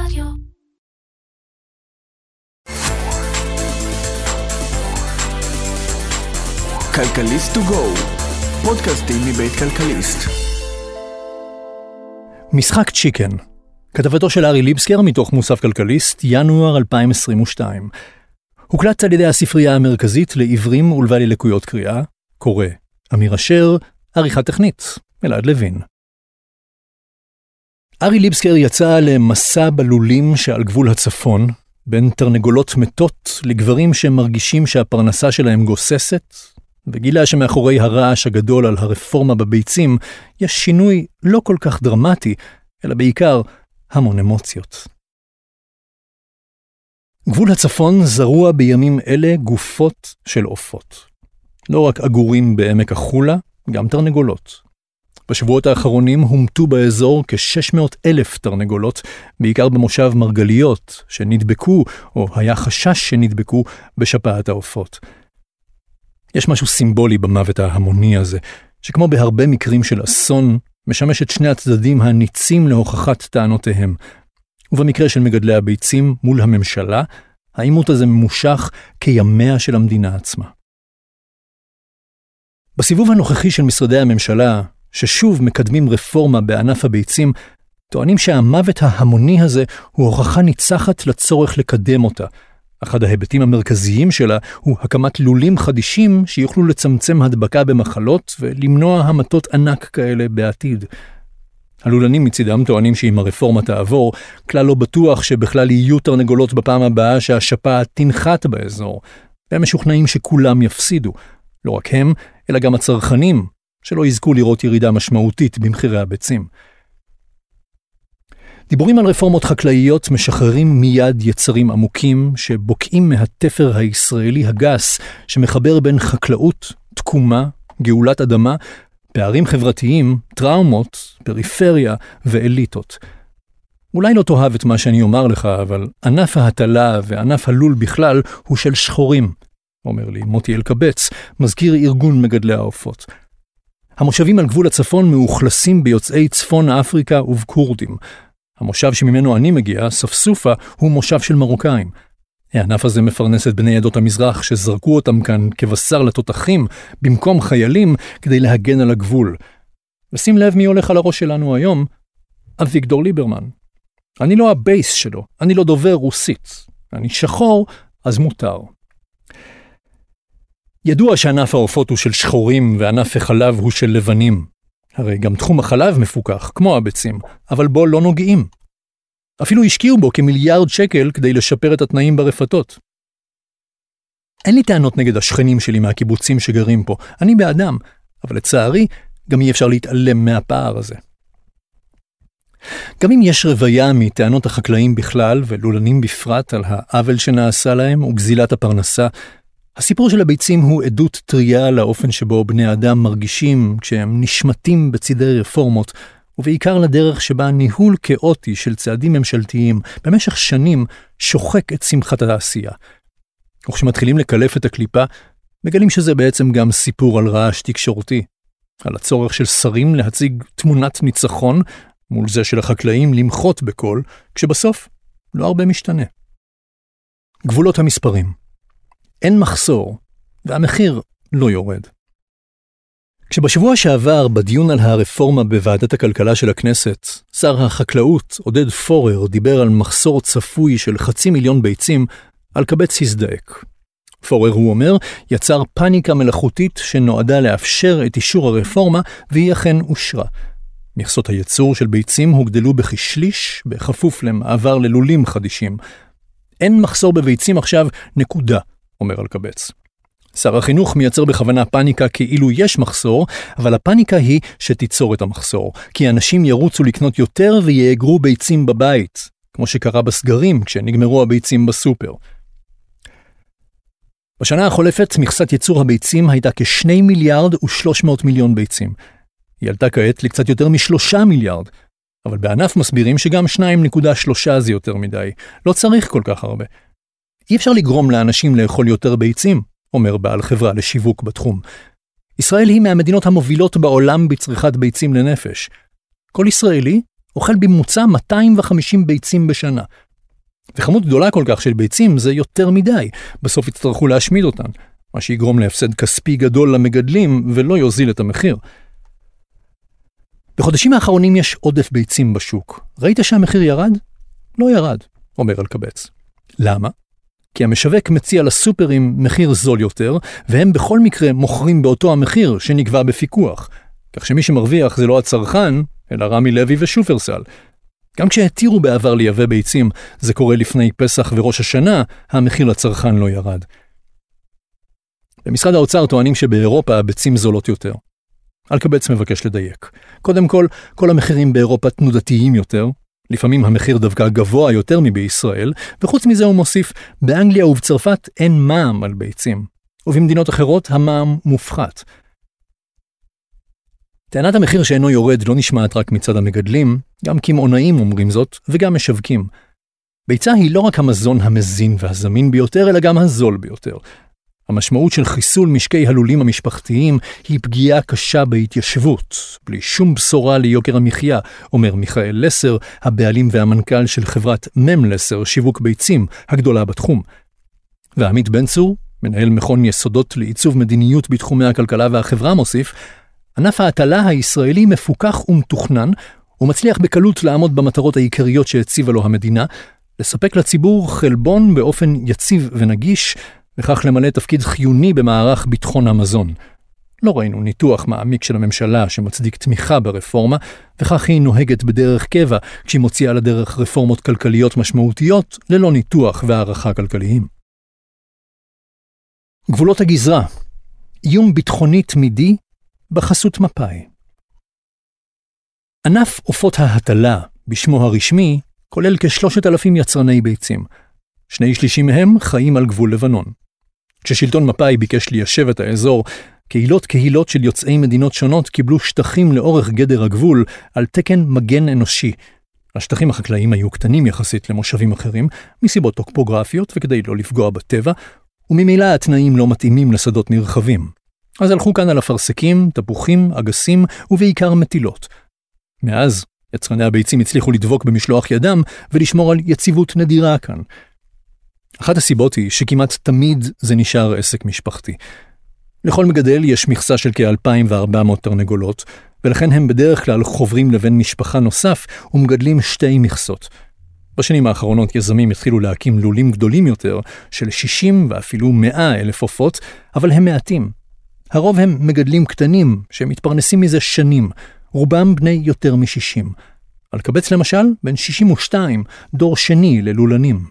רדיו. כלכליסט טו גו, פודקאסטים מבית כלכליסט. משחק צ'יקן, כתבתו של ארי ליבסקר מתוך מוסף כלכליסט, ינואר 2022. הוקלט על ידי הספרייה המרכזית לעיוורים ולבעלי לקויות קריאה, קורא אמיר אשר, עריכה טכנית, אלעד לוין. ארי ליבסקר יצא למסע בלולים שעל גבול הצפון, בין תרנגולות מתות לגברים שמרגישים שהפרנסה שלהם גוססת, וגילה שמאחורי הרעש הגדול על הרפורמה בביצים, יש שינוי לא כל כך דרמטי, אלא בעיקר המון אמוציות. גבול הצפון זרוע בימים אלה גופות של עופות. לא רק אגורים בעמק החולה, גם תרנגולות. בשבועות האחרונים הומתו באזור כ-600,000 תרנגולות, בעיקר במושב מרגליות, שנדבקו, או היה חשש שנדבקו, בשפעת העופות. יש משהו סימבולי במוות ההמוני הזה, שכמו בהרבה מקרים של אסון, משמש את שני הצדדים הניצים להוכחת טענותיהם. ובמקרה של מגדלי הביצים מול הממשלה, העימות הזה ממושך כימיה של המדינה עצמה. בסיבוב הנוכחי של משרדי הממשלה, ששוב מקדמים רפורמה בענף הביצים, טוענים שהמוות ההמוני הזה הוא הוכחה ניצחת לצורך לקדם אותה. אחד ההיבטים המרכזיים שלה הוא הקמת לולים חדישים שיוכלו לצמצם הדבקה במחלות ולמנוע המתות ענק כאלה בעתיד. הלולנים מצידם טוענים שאם הרפורמה תעבור, כלל לא בטוח שבכלל יהיו תרנגולות בפעם הבאה שהשפעת תנחת באזור. והם משוכנעים שכולם יפסידו. לא רק הם, אלא גם הצרכנים, שלא יזכו לראות ירידה משמעותית במחירי הביצים. דיבורים על רפורמות חקלאיות משחררים מיד יצרים עמוקים שבוקעים מהתפר הישראלי הגס שמחבר בין חקלאות, תקומה, גאולת אדמה, פערים חברתיים, טראומות, פריפריה ואליטות. אולי לא תאהב את מה שאני אומר לך, אבל ענף ההטלה וענף הלול בכלל הוא של שחורים, אומר לי מוטי אלקבץ, מזכיר ארגון מגדלי העופות. המושבים על גבול הצפון מאוכלסים ביוצאי צפון אפריקה ובקורדים. המושב שממנו אני מגיע, ספסופה, הוא מושב של מרוקאים. הענף הזה מפרנס את בני עדות המזרח שזרקו אותם כאן כבשר לתותחים במקום חיילים כדי להגן על הגבול. ושים לב מי הולך על הראש שלנו היום, אביגדור ליברמן. אני לא הבייס שלו, אני לא דובר רוסית. אני שחור, אז מותר. ידוע שענף העופות הוא של שחורים וענף החלב הוא של לבנים. הרי גם תחום החלב מפוקח, כמו הביצים, אבל בו לא נוגעים. אפילו השקיעו בו כמיליארד שקל כדי לשפר את התנאים ברפתות. אין לי טענות נגד השכנים שלי מהקיבוצים שגרים פה, אני באדם, אבל לצערי גם אי אפשר להתעלם מהפער הזה. גם אם יש רוויה מטענות החקלאים בכלל ולולנים בפרט על העוול שנעשה להם וגזילת הפרנסה, הסיפור של הביצים הוא עדות טריה לאופן שבו בני אדם מרגישים כשהם נשמטים בצדי רפורמות, ובעיקר לדרך שבה ניהול כאוטי של צעדים ממשלתיים במשך שנים שוחק את שמחת העשייה. וכשמתחילים לקלף את הקליפה, מגלים שזה בעצם גם סיפור על רעש תקשורתי, על הצורך של שרים להציג תמונת ניצחון מול זה של החקלאים למחות בקול, כשבסוף לא הרבה משתנה. גבולות המספרים. אין מחסור, והמחיר לא יורד. כשבשבוע שעבר, בדיון על הרפורמה בוועדת הכלכלה של הכנסת, שר החקלאות עודד פורר דיבר על מחסור צפוי של 500,000 ביצים, אלקבץ הזדעק. פורר, הוא אומר, יצר פאניקה מלאכותית שנועדה לאפשר את אישור הרפורמה, והיא אכן אושרה. מכסות הייצור של ביצים הוגדלו בכשליש, בכפוף למעבר ללולים חדישים. אין מחסור בביצים עכשיו, נקודה. אומר אלקבץ. שר החינוך מייצר בכוונה פאניקה כאילו יש מחסור, אבל הפאניקה היא שתיצור את המחסור, כי אנשים ירוצו לקנות יותר ויאגרו ביצים בבית, כמו שקרה בסגרים כשנגמרו הביצים בסופר. בשנה החולפת מכסת ייצור הביצים הייתה כ2 מיליארד ו300 מיליון ביצים. היא עלתה כעת לקצת יותר מ3 מיליארד, אבל בענף מסבירים שגם 2.3 זה יותר מדי, לא צריך כל כך הרבה. אי אפשר לגרום לאנשים לאכול יותר ביצים, אומר בעל חברה לשיווק בתחום. ישראל היא מהמדינות המובילות בעולם בצריכת ביצים לנפש. כל ישראלי אוכל בממוצע 250 ביצים בשנה. וכמות גדולה כל כך של ביצים זה יותר מדי, בסוף יצטרכו להשמיד אותן, מה שיגרום להפסד כספי גדול למגדלים ולא יוזיל את המחיר. בחודשים האחרונים יש עודף ביצים בשוק. ראית שהמחיר ירד? לא ירד, אומר אלקבץ. למה? כי המשווק מציע לסופרים מחיר זול יותר, והם בכל מקרה מוכרים באותו המחיר שנקבע בפיקוח. כך שמי שמרוויח זה לא הצרכן, אלא רמי לוי ושופרסל. גם כשהתירו בעבר לייבא ביצים, זה קורה לפני פסח וראש השנה, המחיר לצרכן לא ירד. במשרד האוצר טוענים שבאירופה הביצים זולות יותר. אלקבץ מבקש לדייק. קודם כל המחירים באירופה תנודתיים יותר, לפעמים המחיר דווקא גבוה יותר מבישראל, וחוץ מזה הוא מוסיף, באנגליה ובצרפת אין מע"מ על ביצים, ובמדינות אחרות המע"מ מופחת. טענת המחיר שאינו יורד לא נשמעת רק מצד המגדלים, גם קמעונאים אומרים זאת, וגם משווקים. ביצה היא לא רק המזון המזין והזמין ביותר, אלא גם הזול ביותר. המשמעות של חיסול משקי הלולים המשפחתיים היא פגיעה קשה בהתיישבות, בלי שום בשורה ליוקר המחיה, אומר מיכאל לסר, הבעלים והמנכ"ל של חברת מם-לסר, שיווק ביצים, הגדולה בתחום. ועמית בן צור, מנהל מכון יסודות לעיצוב מדיניות בתחומי הכלכלה והחברה, מוסיף, ענף ההטלה הישראלי מפוקח ומתוכנן, ומצליח בקלות לעמוד במטרות העיקריות שהציבה לו המדינה, לספק לציבור חלבון באופן יציב ונגיש, וכך למלא תפקיד חיוני במערך ביטחון המזון. לא ראינו ניתוח מעמיק של הממשלה שמצדיק תמיכה ברפורמה, וכך היא נוהגת בדרך קבע כשהיא מוציאה לדרך רפורמות כלכליות משמעותיות ללא ניתוח והערכה כלכליים. גבולות הגזרה, איום ביטחוני תמידי בחסות מפא"י. ענף עופות ההטלה, בשמו הרשמי, כולל כ3,000 יצרני ביצים. 2/3 מהם חיים על גבול לבנון. כששלטון מפא"י ביקש ליישב את האזור, קהילות של יוצאי מדינות שונות קיבלו שטחים לאורך גדר הגבול על תקן מגן אנושי. השטחים החקלאיים היו קטנים יחסית למושבים אחרים, מסיבות טופוגרפיות וכדי לא לפגוע בטבע, וממילא התנאים לא מתאימים לשדות נרחבים. אז הלכו כאן על אפרסקים, תפוחים, אגסים ובעיקר מטילות. מאז, יצרני הביצים הצליחו לדבוק במשלוח ידם ולשמור על יציבות נדירה כאן. אחת הסיבות היא שכמעט תמיד זה נשאר עסק משפחתי. לכל מגדל יש מכסה של כ-2,400 תרנגולות, ולכן הם בדרך כלל חוברים לבן משפחה נוסף ומגדלים 2 מכסות. בשנים האחרונות יזמים התחילו להקים לולים גדולים יותר של 60 ואפילו 100,000 עופות, אבל הם מעטים. הרוב הם מגדלים קטנים שמתפרנסים מזה שנים, רובם בני יותר מ-60. אלקבץ למשל, בן 62, דור שני ללולנים.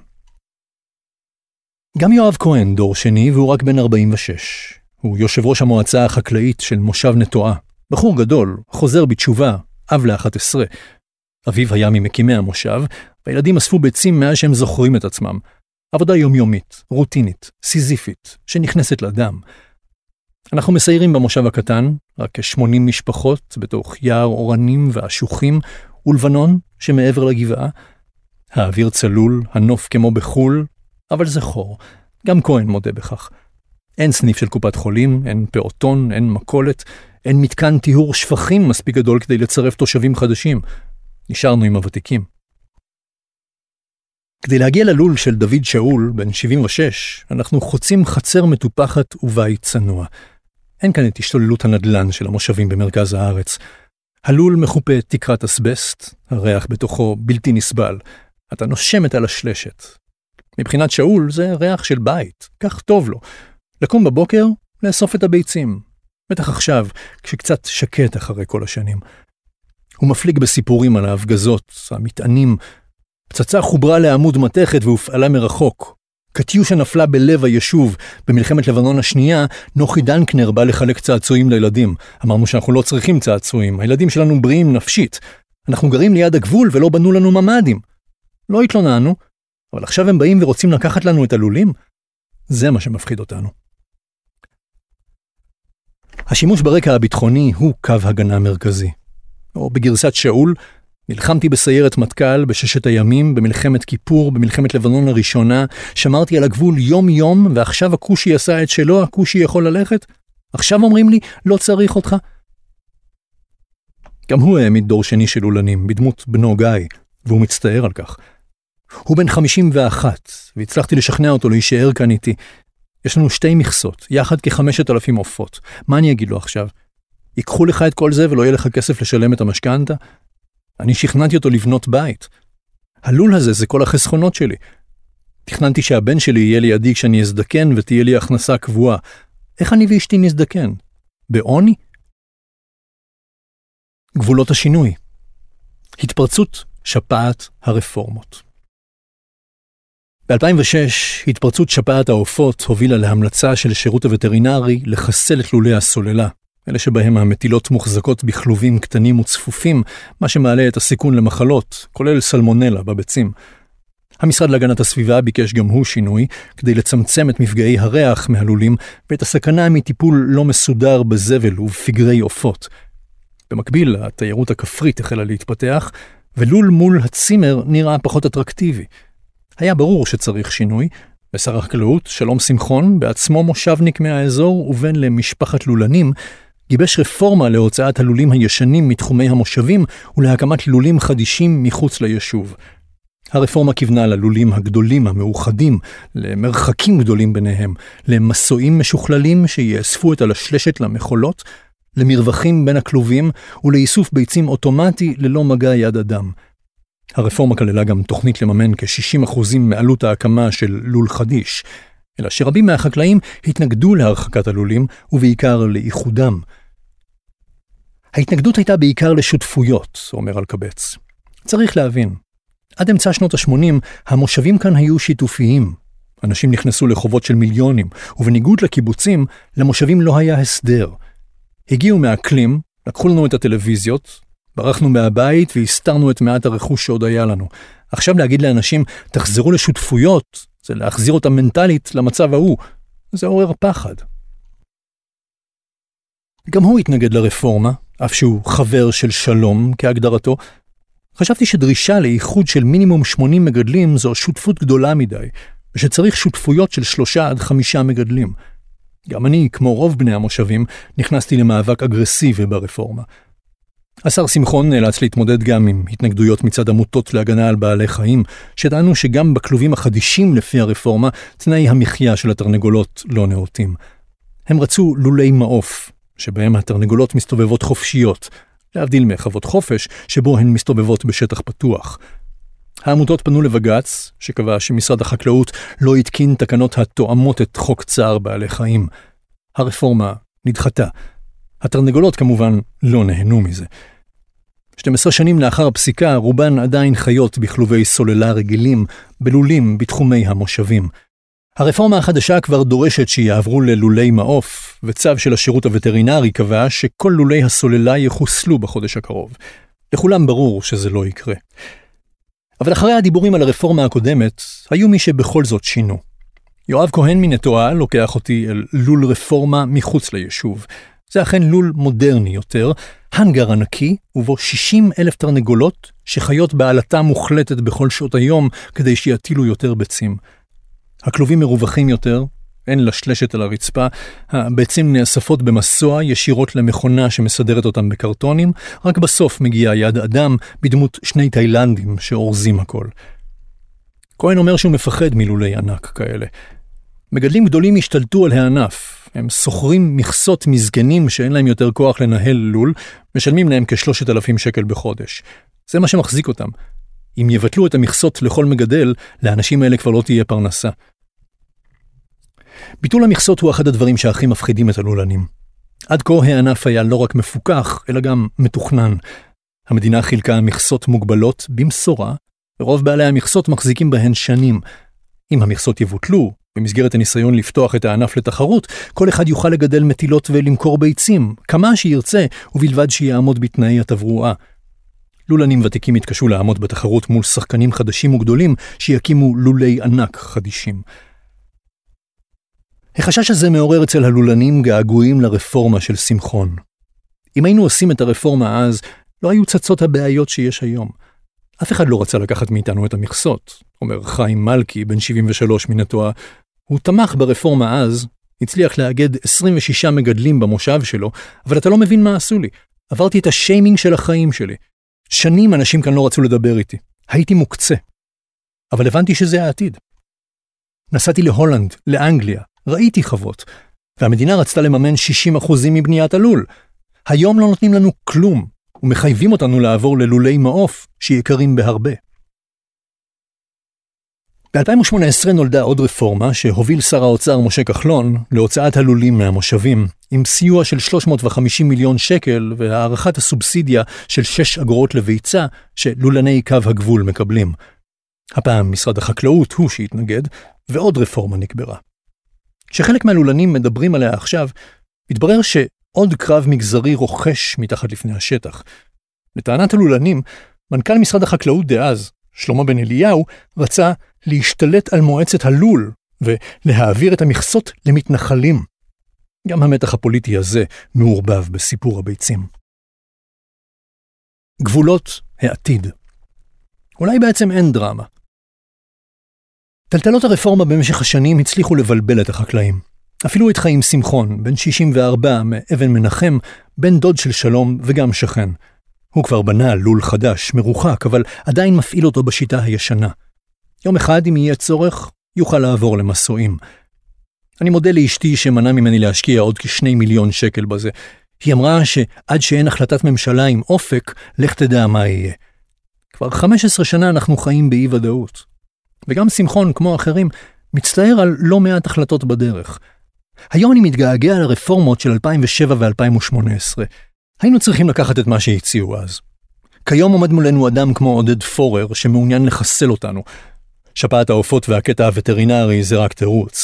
גם יואב כהן דור שני והוא רק בן 46. הוא יושב ראש המועצה החקלאית של מושב נטועה. בחור גדול, חוזר בתשובה, אב ל-11. אביו היה ממקימי המושב, והילדים אספו ביצים מאז שהם זוכרים את עצמם. עבודה יומיומית, רוטינית, סיזיפית, שנכנסת לדם. אנחנו מסיירים במושב הקטן, רק כ-80 משפחות בתוך יער אורנים ואשוחים, ולבנון שמעבר לגבעה. האוויר צלול, הנוף כמו בחול, אבל זה חור. גם כהן מודה בכך. אין סניף של קופת חולים, אין פעוטון, אין מקולת, אין מתקן טיהור שפכים מספיק גדול כדי לצרף תושבים חדשים. נשארנו עם הוותיקים. כדי להגיע ללול של דוד שאול, בן 76, אנחנו חוצים חצר מטופחת ובית צנוע. אין כאן את השתוללות הנדלן של המושבים במרכז הארץ. הלול מחופה תקרת אסבסט, הריח בתוכו בלתי נסבל. אתה נושמת על השלשת. מבחינת שאול זה ריח של בית, כך טוב לו. לקום בבוקר, לאסוף את הביצים. בטח עכשיו, כשקצת שקט אחרי כל השנים. הוא מפליג בסיפורים על ההפגזות, המטענים. פצצה חוברה לעמוד מתכת והופעלה מרחוק. קטיושה נפלה בלב היישוב. במלחמת לבנון השנייה, נוחי דנקנר בא לחלק צעצועים לילדים. אמרנו שאנחנו לא צריכים צעצועים. הילדים שלנו בריאים נפשית. אנחנו גרים ליד הגבול ולא בנו לנו ממ"דים. לא התלוננו, אבל עכשיו הם באים ורוצים לקחת לנו את הלולים? זה מה שמפחיד אותנו. השימוש ברקע הביטחוני הוא קו הגנה מרכזי. או בגרסת שאול, נלחמתי בסיירת מטכ"ל בששת הימים, במלחמת כיפור, במלחמת לבנון הראשונה, שמרתי על הגבול יום-יום, ועכשיו הקושי עשה את שלו, הקושי יכול ללכת? עכשיו אומרים לי, לא צריך אותך? גם הוא העמיד דור שני של לולנים, בדמות בנו גיא, והוא מצטער על כך. הוא בן 51, והצלחתי לשכנע אותו להישאר כאן איתי. יש לנו 2 מכסות, יחד כ5,000 עופות. מה אני אגיד לו עכשיו? ייקחו לך את כל זה ולא יהיה לך כסף לשלם את המשכנתה? אני שכנעתי אותו לבנות בית. הלול הזה זה כל החסכונות שלי. תכננתי שהבן שלי יהיה לידי כשאני אזדקן ותהיה לי הכנסה קבועה. איך אני ואשתי נזדקן? בעוני? גבולות השינוי. התפרצות שפעת הרפורמות. ב-2006 התפרצות שפעת העופות הובילה להמלצה של שירות הווטרינרי לחסל את לולי הסוללה, אלה שבהם המטילות מוחזקות בכלובים קטנים וצפופים, מה שמעלה את הסיכון למחלות, כולל סלמונלה בביצים. המשרד להגנת הסביבה ביקש גם הוא שינוי, כדי לצמצם את מפגעי הריח מהלולים ואת הסכנה מטיפול לא מסודר בזבל ובפגרי עופות. במקביל, התיירות הכפרית החלה להתפתח, ולול מול הצימר נראה פחות אטרקטיבי. היה ברור שצריך שינוי, ושר החקלאות, שלום שמחון, בעצמו מושבניק מהאזור ובן למשפחת לולנים, גיבש רפורמה להוצאת הלולים הישנים מתחומי המושבים ולהקמת לולים חדישים מחוץ ליישוב. הרפורמה כיוונה ללולים הגדולים המאוחדים, למרחקים גדולים ביניהם, למסועים משוכללים שיאספו את הלשלשת למחולות, למרווחים בין הכלובים ולאיסוף ביצים אוטומטי ללא מגע יד אדם. הרפורמה כללה גם תוכנית לממן כ-60% מעלות ההקמה של לול חדיש, אלא שרבים מהחקלאים התנגדו להרחקת הלולים ובעיקר לאיחודם. ההתנגדות הייתה בעיקר לשותפויות, אומר אלקבץ. צריך להבין, עד אמצע שנות ה-80 המושבים כאן היו שיתופיים. אנשים נכנסו לחובות של מיליונים, ובניגוד לקיבוצים, למושבים לא היה הסדר. הגיעו מהאקלים, לקחו לנו את הטלוויזיות, ברחנו מהבית והסתרנו את מעט הרכוש שעוד היה לנו. עכשיו להגיד לאנשים, תחזרו לשותפויות, זה להחזיר אותם מנטלית למצב ההוא. זה עורר פחד. גם הוא התנגד לרפורמה, אף שהוא חבר של שלום כהגדרתו. חשבתי שדרישה לאיחוד של מינימום 80 מגדלים זו שותפות גדולה מדי, ושצריך שותפויות של 3-5 מגדלים. גם אני, כמו רוב בני המושבים, נכנסתי למאבק אגרסיבי ברפורמה. השר שמחון נאלץ להתמודד גם עם התנגדויות מצד עמותות להגנה על בעלי חיים, שטענו שגם בכלובים החדישים לפי הרפורמה, תנאי המחיה של התרנגולות לא נאותים. הם רצו לולי מעוף, שבהם התרנגולות מסתובבות חופשיות, להבדיל מחוות חופש, שבו הן מסתובבות בשטח פתוח. העמותות פנו לבג"ץ, שקבע שמשרד החקלאות לא התקין תקנות התואמות את חוק צער בעלי חיים. הרפורמה נדחתה. התרנגולות כמובן לא נהנו מזה. 12 שנים לאחר הפסיקה, רובן עדיין חיות בכלובי סוללה רגילים, בלולים בתחומי המושבים. הרפורמה החדשה כבר דורשת שיעברו ללולי מעוף, וצו של השירות הווטרינרי קבע שכל לולי הסוללה יחוסלו בחודש הקרוב. לכולם ברור שזה לא יקרה. אבל אחרי הדיבורים על הרפורמה הקודמת, היו מי שבכל זאת שינו. יואב כהן מנטועה לוקח אותי אל לול רפורמה מחוץ ליישוב. זה אכן לול מודרני יותר, הנגר ענקי, ובו 60,000 תרנגולות שחיות בעלתה מוחלטת בכל שעות היום כדי שיטילו יותר ביצים. הכלובים מרווחים יותר, אין לשלשת על הרצפה, הביצים נאספות במסוע ישירות למכונה שמסדרת אותם בקרטונים, רק בסוף מגיע יד אדם בדמות 2 תאילנדים שאורזים הכל. כהן אומר שהוא מפחד מלולי ענק כאלה. מגדלים גדולים השתלטו על הענף, הם סוחרים מכסות מזגנים שאין להם יותר כוח לנהל לול, משלמים להם כ3,000 שקל בחודש. זה מה שמחזיק אותם. אם יבטלו את המכסות לכל מגדל, לאנשים האלה כבר לא תהיה פרנסה. ביטול המכסות הוא אחד הדברים שהכי מפחידים את הלולנים. עד כה הענף היה לא רק מפוקח, אלא גם מתוכנן. המדינה חילקה מכסות מוגבלות במשורה, ורוב בעלי המכסות מחזיקים בהן שנים. אם המכסות יבוטלו, במסגרת הניסיון לפתוח את הענף לתחרות, כל אחד יוכל לגדל מטילות ולמכור ביצים, כמה שירצה, ובלבד שיעמוד בתנאי התברואה. לולנים ותיקים התקשו לעמוד בתחרות מול שחקנים חדשים וגדולים שיקימו לולי ענק חדישים. החשש הזה מעורר אצל הלולנים געגועים לרפורמה של שמחון. אם היינו עושים את הרפורמה אז, לא היו צצות הבעיות שיש היום. אף אחד לא רצה לקחת מאיתנו את המכסות, אומר חיים מלכי, בן 73 מנטועה. הוא תמך ברפורמה אז, הצליח לאגד 26 מגדלים במושב שלו, אבל אתה לא מבין מה עשו לי. עברתי את השיימינג של החיים שלי. שנים אנשים כאן לא רצו לדבר איתי. הייתי מוקצה. אבל הבנתי שזה העתיד. נסעתי להולנד, לאנגליה, ראיתי חוות, והמדינה רצתה לממן 60% מבניית הלול. היום לא נותנים לנו כלום, ומחייבים אותנו לעבור ללולי מעוף שיקרים בהרבה. ב-2018 נולדה עוד רפורמה שהוביל שר האוצר משה כחלון להוצאת הלולים מהמושבים, עם סיוע של 350 מיליון שקל והערכת הסובסידיה של 6 אגורות לביצה שלולני קו הגבול מקבלים. הפעם משרד החקלאות הוא שהתנגד, ועוד רפורמה נקברה. כשחלק מהלולנים מדברים עליה עכשיו, התברר שעוד קרב מגזרי רוכש מתחת לפני השטח. לטענת הלולנים, מנכ"ל משרד החקלאות דאז, שלמה בן אליהו, רצה להשתלט על מועצת הלול ולהעביר את המכסות למתנחלים. גם המתח הפוליטי הזה מעורבב בסיפור הביצים. גבולות העתיד. אולי בעצם אין דרמה. טלטלות הרפורמה במשך השנים הצליחו לבלבל את החקלאים. אפילו את חיים שמחון, בן 64 מאבן מנחם, בן דוד של שלום וגם שכן. הוא כבר בנה לול חדש, מרוחק, אבל עדיין מפעיל אותו בשיטה הישנה. יום אחד, אם יהיה צורך, יוכל לעבור למסועים. אני מודה לאשתי שמנע ממני להשקיע עוד כ2 מיליון שקל בזה. היא אמרה שעד שאין החלטת ממשלה עם אופק, לך תדע מה יהיה. כבר 15 שנה אנחנו חיים באי ודאות. וגם שמחון, כמו אחרים, מצטער על לא מעט החלטות בדרך. היום אני מתגעגע לרפורמות של 2007 ו-2018. היינו צריכים לקחת את מה שהציעו אז. כיום עומד מולנו אדם כמו עודד פורר שמעוניין לחסל אותנו. שפעת העופות והקטע הווטרינרי זה רק תירוץ.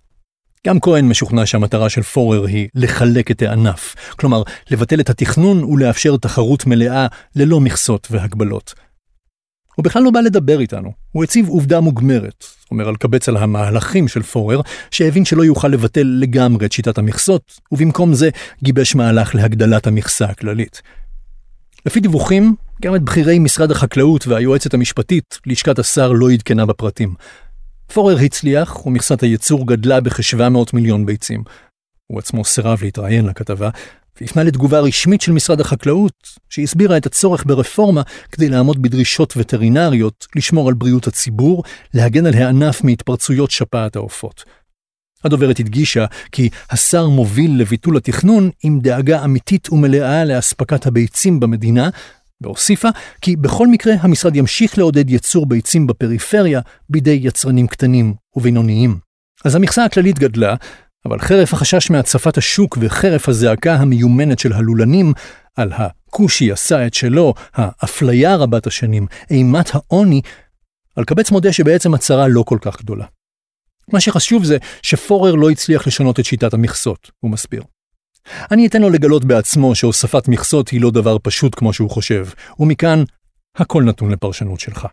גם כהן משוכנע שהמטרה של פורר היא לחלק את הענף, כלומר לבטל את התכנון ולאפשר תחרות מלאה ללא מכסות והגבלות. הוא בכלל לא בא לדבר איתנו, הוא הציב עובדה מוגמרת, אומר על קבץ על המהלכים של פורר, שהבין שלא יוכל לבטל לגמרי את שיטת המכסות, ובמקום זה גיבש מהלך להגדלת המכסה הכללית. לפי דיווחים, גם את בכירי משרד החקלאות והיועצת המשפטית, לשכת השר לא עדכנה בפרטים. פורר הצליח, ומכסת הייצור גדלה בכ-700 מיליון ביצים. הוא עצמו סירב להתראיין לכתבה, והפנה לתגובה רשמית של משרד החקלאות, שהסבירה את הצורך ברפורמה כדי לעמוד בדרישות וטרינריות, לשמור על בריאות הציבור, להגן על הענף מהתפרצויות שפעת העופות. הדוברת הדגישה כי השר מוביל לביטול התכנון עם דאגה אמיתית ומלאה להספקת הביצים במדינה, והוסיפה כי בכל מקרה המשרד ימשיך לעודד ייצור ביצים בפריפריה בידי יצרנים קטנים ובינוניים. אז המכסה הכללית גדלה, אבל חרף החשש מהצפת השוק וחרף הזעקה המיומנת של הלולנים על הכושי עשה את שלו, האפליה רבת השנים, אימת העוני, אלקבץ מודה שבעצם הצרה לא כל כך גדולה. מה שחשוב זה שפורר לא הצליח לשנות את שיטת המכסות, הוא מסביר. אני אתן לו לגלות בעצמו שהוספת מכסות היא לא דבר פשוט כמו שהוא חושב, ומכאן הכל נתון לפרשנות שלך.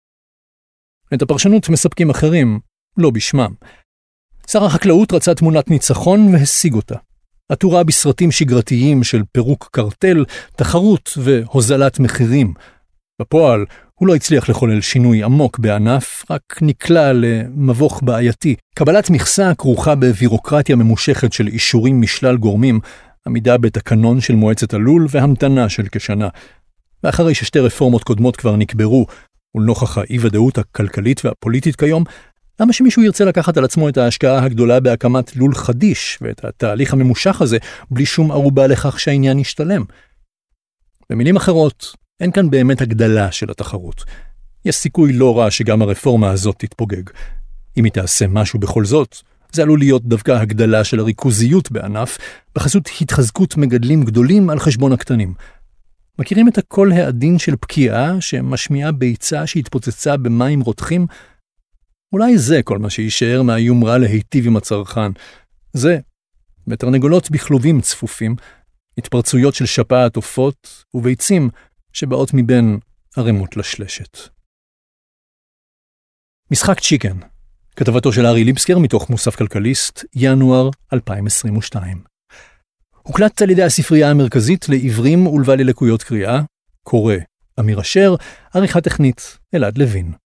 את הפרשנות מספקים אחרים, לא בשמם. שר החקלאות רצה תמונת ניצחון והשיג אותה. עטורה בסרטים שגרתיים של פירוק קרטל, תחרות והוזלת מחירים. בפועל הוא לא הצליח לחולל שינוי עמוק בענף, רק נקלע למבוך בעייתי. קבלת מכסה כרוכה בבירוקרטיה ממושכת של אישורים משלל גורמים, עמידה בתקנון של מועצת הלול והמתנה של כשנה. ואחרי ששתי רפורמות קודמות כבר נקברו, ולנוכח האי-ודאות הכלכלית והפוליטית כיום, למה שמישהו ירצה לקחת על עצמו את ההשקעה הגדולה בהקמת לול חדיש ואת התהליך הממושך הזה בלי שום ערובה לכך שהעניין ישתלם? במילים אחרות, אין כאן באמת הגדלה של התחרות. יש סיכוי לא רע שגם הרפורמה הזאת תתפוגג. אם היא תעשה משהו בכל זאת, זה עלול להיות דווקא הגדלה של הריכוזיות בענף, בחסות התחזקות מגדלים גדולים על חשבון הקטנים. מכירים את הקול העדין של פקיעה שמשמיעה ביצה שהתפוצצה במים רותחים? אולי זה כל מה שישאר מהיומרה להיטיב עם הצרכן. זה, בתרנגולות בכלובים צפופים, התפרצויות של שפעת עופות וביצים שבאות מבין ערימות לשלשת. משחק צ'יקן, כתבתו של ארי ליבסקר מתוך מוסף כלכליסט, ינואר 2022. הוקלט על ידי הספרייה המרכזית לעיוורים ולבעלי לקויות קריאה, קורא אמיר אשר, עריכה טכנית אלעד לוין.